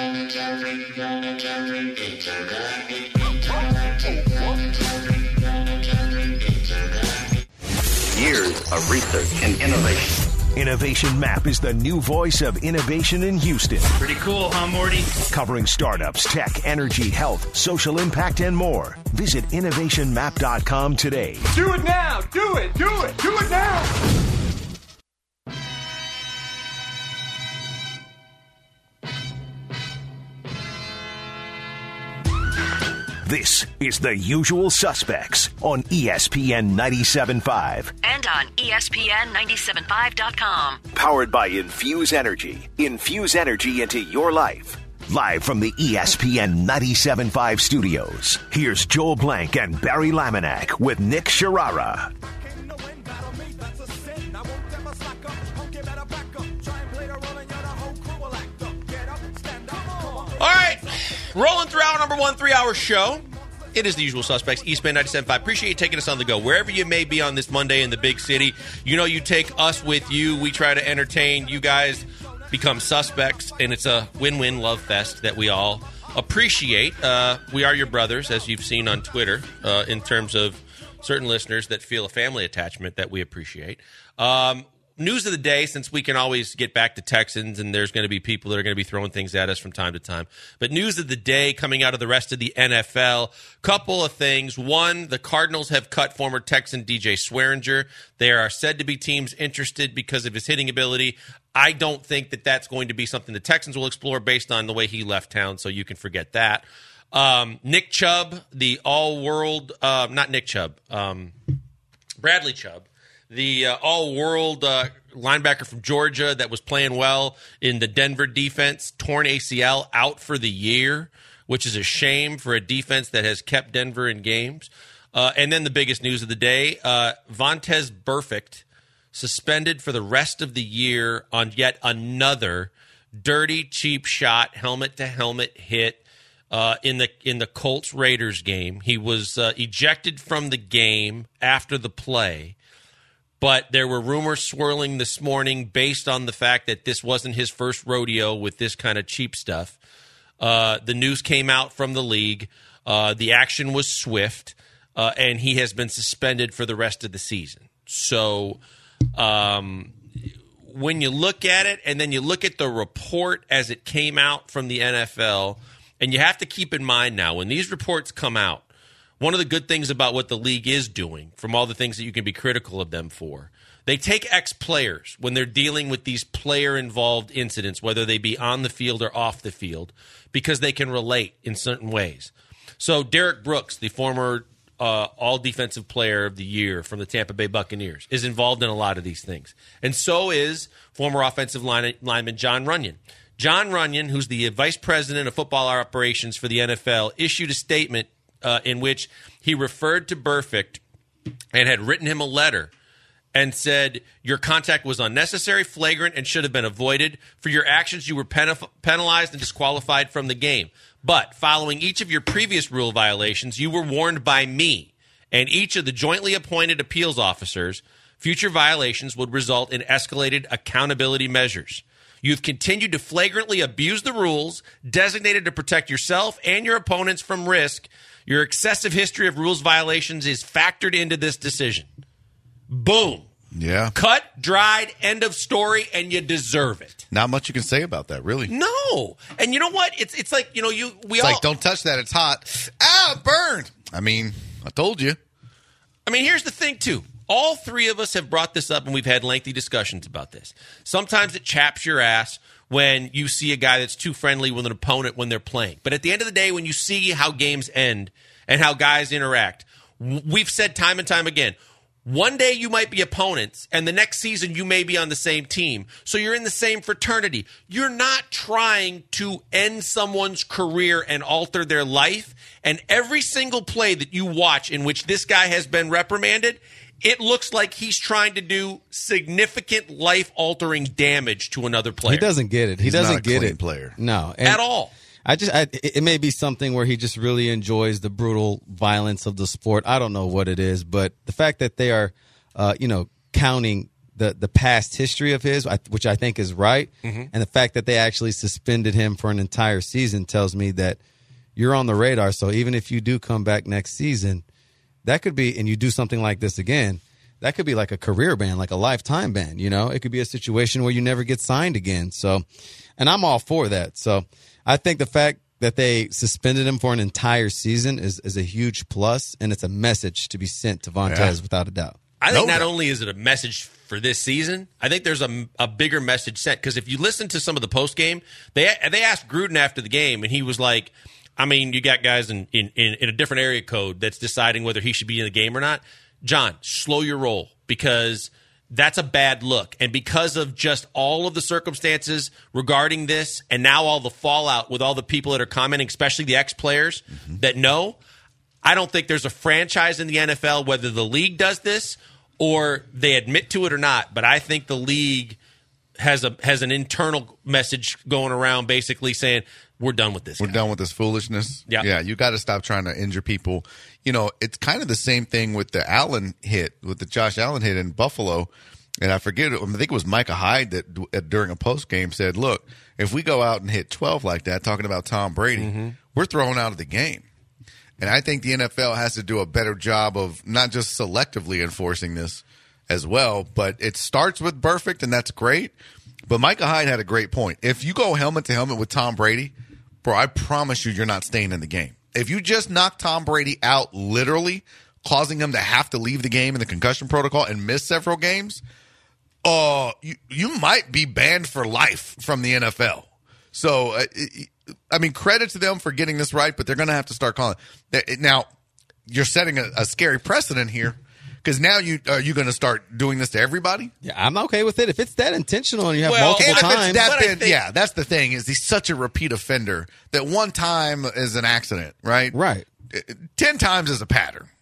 Years of research and innovation. Innovation Map is the new voice of innovation in Houston. Pretty cool, huh, Morty? Covering startups, tech, energy, health, social impact, and more. Visit innovation map dot com today. Do it now! Do it! Do it! Do it now! This is The Usual Suspects on E S P N ninety-seven point five. And on E S P N ninety-seven point five dot com. Powered by Infuse Energy. Infuse energy into your life. Live from the E S P N ninety-seven point five studios, here's Joel Blank and Barry Laminack with Nick Sharara. All right, rolling through our number one three-hour show. It is The Usual Suspects, E S P N ninety-seven point five. Appreciate you taking us on the go. Wherever you may be on this Monday in the big city, you know you take us with you. We try to entertain. You guys become suspects, and it's a win-win love fest that we all appreciate. Uh, we are your brothers, as you've seen on Twitter, uh, in terms of certain listeners that feel a family attachment that we appreciate. Um News of the day, since we can always get back to Texans, and there's going to be people that are going to be throwing things at us from time to time. But news of the day coming out of the rest of the N F L, couple of things. One, the Cardinals have cut former Texan D J Swearinger. There are said to be teams interested because of his hitting ability. I don't think that that's going to be something the Texans will explore based on the way he left town, so you can forget that. Um, Nick Chubb, the all-world, uh, not Nick Chubb, um, Bradley Chubb. The uh, all-world uh, linebacker from Georgia that was playing well in the Denver defense, torn A C L, out for the year, which is a shame for a defense that has kept Denver in games. Uh, and then the biggest news of the day, uh, Vontaze Burfict suspended for the rest of the year on yet another dirty, cheap shot, helmet-to-helmet hit uh, in the in the Colts-Raiders game. He was uh, ejected from the game after the play, but there were rumors swirling this morning based on the fact that this wasn't his first rodeo with this kind of cheap stuff. Uh, the news came out from the league. Uh, the action was swift, uh, and he has been suspended for the rest of the season. So um, when you look at it and then you look at the report as it came out from the N F L, and you have to keep in mind now, when these reports come out, one of the good things about what the league is doing, from all the things that you can be critical of them for, they take ex-players when they're dealing with these player-involved incidents, whether they be on the field or off the field, because they can relate in certain ways. So Derek Brooks, the former uh, all-defensive player of the year from the Tampa Bay Buccaneers, is involved in a lot of these things. And so is former offensive line, lineman Jon Runyan. Jon Runyan, who's the vice president of football operations for the N F L, issued a statement uh, in which he referred to Burfict and had written him a letter and said, your contact was unnecessary, flagrant, and should have been avoided. For your actions, you were pen- penalized and disqualified from the game. But following each of your previous rule violations, you were warned by me and each of the jointly appointed appeals officers future violations would result in escalated accountability measures. You've continued to flagrantly abuse the rules designated to protect yourself and your opponents from risk. Your excessive history of rules violations is factored into this decision. Boom. Yeah. Cut, dried, end of story, and you deserve it. Not much you can say about that, really. No. And you know what? It's it's like, you know, you we it's all like, don't touch that. It's hot. Ah, it burned. I mean, I told you. I mean, here's the thing, too. All three of us have brought this up, and we've had lengthy discussions about this. Sometimes it chaps your ass when you see a guy that's too friendly with an opponent when they're playing. But at the end of the day, when you see how games end and how guys interact, we've said time and time again, one day you might be opponents, and the next season you may be on the same team. So you're in the same fraternity. You're not trying to end someone's career and alter their life. And every single play that you watch in which this guy has been reprimanded, it looks like he's trying to do significant life-altering damage to another player. He doesn't get it. He He's doesn't not a get clean it. player. No. And At all. I just, I, it may be something where he just really enjoys the brutal violence of the sport. I don't know what it is, but the fact that they are, uh, you know, counting the, the past history of his, which I think is right, Mm-hmm. and the fact that they actually suspended him for an entire season tells me that you're on the radar. So even if you do come back next season, that could be, and you do something like this again, that could be like a career ban, like a lifetime ban. You know, it could be a situation where you never get signed again. So, and I'm all for that. So I think the fact that they suspended him for an entire season is, is a huge plus, and it's a message to be sent to Vontaze Yeah. without a doubt. I think No not doubt. only is it a message for this season, I think there's a, a bigger message sent. Because if you listen to some of the post game, they they asked Gruden after the game, and he was like, I mean, you got guys in, in, in, in a different area code that's deciding whether he should be in the game or not. John, slow your roll, because that's a bad look. And because of just all of the circumstances regarding this, and now all the fallout with all the people that are commenting, especially the ex-players Mm-hmm. that know, I don't think there's a franchise in the N F L, whether the league does this or they admit to it or not, but I think the league has a has an internal message going around basically saying, we're done with this We're guy. done with this foolishness. Yeah. Yeah, you got to stop trying to injure people. You know, it's kind of the same thing with the Allen hit, with the Josh Allen hit in Buffalo. And I forget, I think it was Micah Hyde that uh, during a post game said, look, if we go out and hit twelve like that, talking about Tom Brady, Mm-hmm. we're thrown out of the game. And I think the N F L has to do a better job of not just selectively enforcing this as well, but it starts with Burfict, and that's great. But Micah Hyde had a great point. If you go helmet to helmet with Tom Brady, bro, I promise you, you're not staying in the game. If you just knock Tom Brady out literally, causing him to have to leave the game in the concussion protocol and miss several games, uh, you, you might be banned for life from the N F L. So, uh, I mean, credit to them for getting this right, but they're going to have to start calling. Now, you're setting a, a scary precedent here, because now you are you going to start doing this to everybody? Yeah, I'm okay with it. If it's that intentional and you have Well, multiple And if it's times. that, But I then, think- yeah, that's the thing, is he's such a repeat offender that one time is an accident, right? Right. Ten times is a pattern.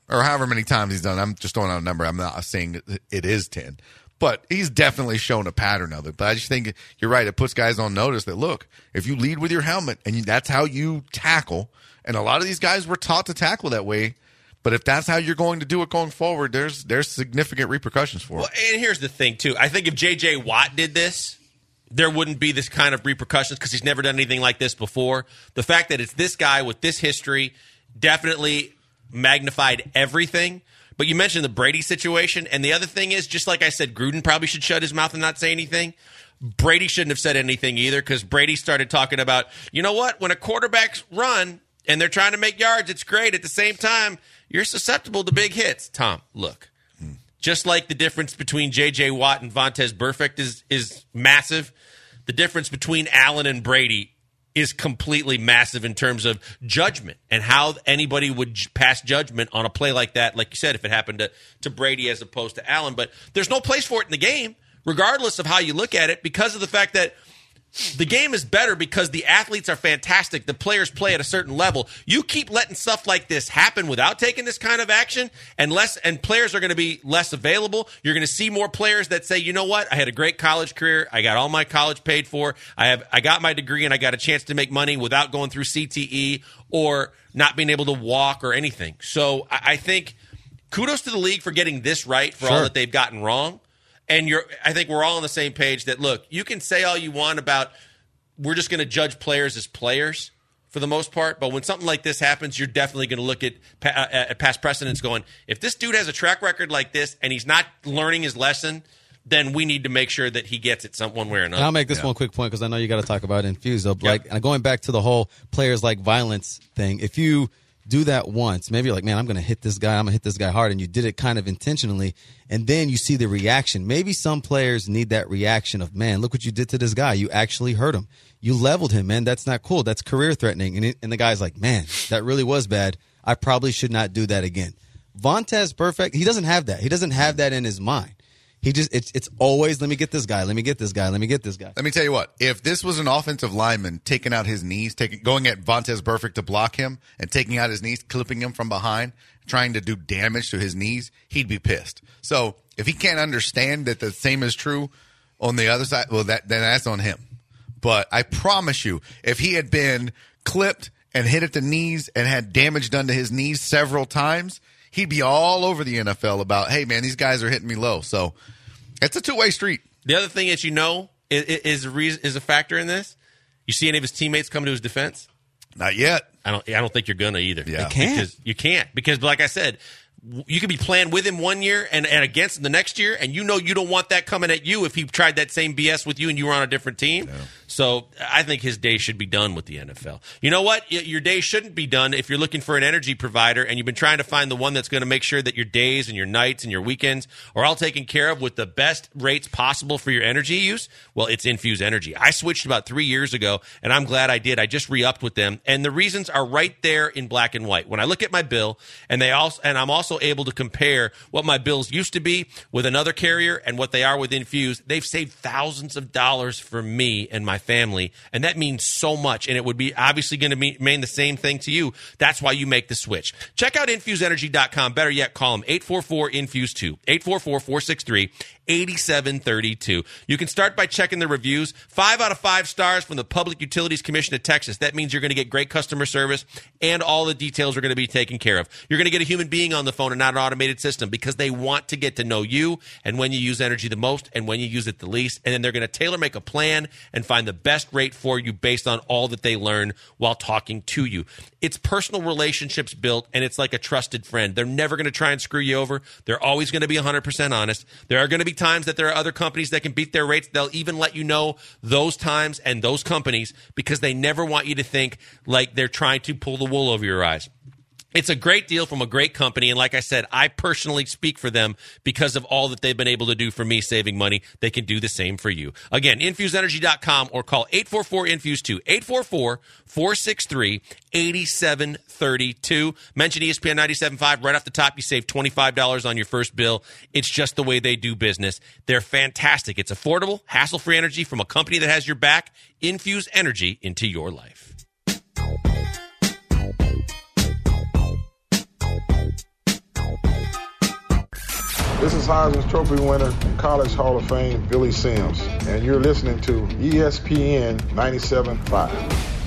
or however many times he's done. I'm just throwing out a number. I'm not saying it is ten. But he's definitely shown a pattern of it. But I just think you're right. It puts guys on notice that, look, if you lead with your helmet and you, that's how you tackle, and a lot of these guys were taught to tackle that way, but if that's how you're going to do it going forward, there's there's significant repercussions for it. Well, and here's the thing, too. I think if J J. Watt did this, there wouldn't be this kind of repercussions because he's never done anything like this before. The fact that it's this guy with this history definitely magnified everything. But you mentioned the Brady situation, and the other thing is, just like I said, Gruden probably should shut his mouth and not say anything. Brady shouldn't have said anything either because Brady started talking about, you know what, when a quarterback's run and they're trying to make yards, it's great. At the same time, you're susceptible to big hits. Tom, look, hmm. just like the difference between J J. Watt and Vontaze Burfict is, is massive, the difference between Allen and Brady is completely massive in terms of judgment and how anybody would pass judgment on a play like that, like you said, if it happened to, to Brady as opposed to Allen. But there's no place for it in the game, regardless of how you look at it, because of the fact that the game is better because the athletes are fantastic. The players play at a certain level. You keep letting stuff like this happen without taking this kind of action, and less, and players are going to be less available. You're going to see more players that say, you know what, I had a great college career. I got all my college paid for. I have, I got my degree, and I got a chance to make money without going through C T E or not being able to walk or anything. So I, I think kudos to the league for getting this right for Sure. all that they've gotten wrong. And you're, I think we're all on the same page that, look, you can say all you want about we're just going to judge players as players for the most part, but when something like this happens, you're definitely going to look at, at past precedents going, if this dude has a track record like this and he's not learning his lesson, then we need to make sure that he gets it some one way or another. And I'll make this yeah. one quick point because I know you got to talk about Infuse. Though. Like, and going back to the whole players like violence thing, if you do that once, maybe you're like, man, I'm going to hit this guy, I'm going to hit this guy hard, and you did it kind of intentionally, and then you see the reaction. Maybe some players need that reaction of, man, look what you did to this guy. You actually hurt him. You leveled him, man. That's not cool. That's career threatening. And, it, and the guy's like, man, that really was bad. I probably should not do that again. Vontaze Burfict, he doesn't have that. He doesn't have that in his mind. He just, it's it's always, let me get this guy, let me get this guy, let me get this guy. Let me tell you what, if this was an offensive lineman taking out his knees, taking going at Vontaze Burfict to block him and taking out his knees, clipping him from behind, trying to do damage to his knees, he'd be pissed. So if he can't understand that the same is true on the other side, well, that then that's on him. But I promise you, if he had been clipped and hit at the knees and had damage done to his knees several times, he'd be all over the N F L about, hey, man, these guys are hitting me low. So it's a two-way street. The other thing that you know is, is, a reason, is a factor in this. You see any of his teammates come to his defense? Not yet. I don't I don't think you're going to either. Yeah. You can't. Because you can't. Because, like I said, you could be playing with him one year and, and against him the next year, and you know you don't want that coming at you if he tried that same B S with you and you were on a different team. No. So I think his day should be done with the N F L. You know what? Your day shouldn't be done if you're looking for an energy provider and you've been trying to find the one that's going to make sure that your days and your nights and your weekends are all taken care of with the best rates possible for your energy use. Well, it's Infuse Energy. I switched about three years ago, and I'm glad I did. I just re-upped with them, and the reasons are right there in black and white. When I look at my bill, and they also, and I'm also able to compare what my bills used to be with another carrier and what they are with Infuse, they've saved thousands of dollars for me and my family, and that means so much, and it would be obviously going to mean the same thing to you. That's why you make the switch. Check out infuse energy dot com. Better yet, call them eight four four infuse two, eight four four, four six three, eight seven three two. You can start by checking the reviews. Five out of five stars from the Public Utilities Commission of Texas. That means you're going to get great customer service, and all the details are going to be taken care of. You're going to get a human being on the phone and not an automated system because they want to get to know you and when you use energy the most and when you use it the least, and then they're going to tailor make a plan and find the best rate for you based on all that they learn while talking to you. It's personal relationships built, and it's like a trusted friend. They're never going to try and screw you over. They're always going to be one hundred percent honest. There are going to be times that there are other companies that can beat their rates. They'll even let you know those times and those companies because they never want you to think like they're trying to pull the wool over your eyes. It's a great deal from a great company, and like I said, I personally speak for them because of all that they've been able to do for me saving money. They can do the same for you. Again, infuse energy dot com or call eight four four infuse two, eight four four, four six three, eight seven three two. Mention E S P N ninety-seven point five. Right off the top, you save twenty-five dollars on your first bill. It's just the way they do business. They're fantastic. It's affordable, hassle-free energy from a company that has your back. Infuse energy into your life. This is Heisman Trophy winner and College Hall of Fame Billy Sims, and you're listening to E S P N ninety-seven point five.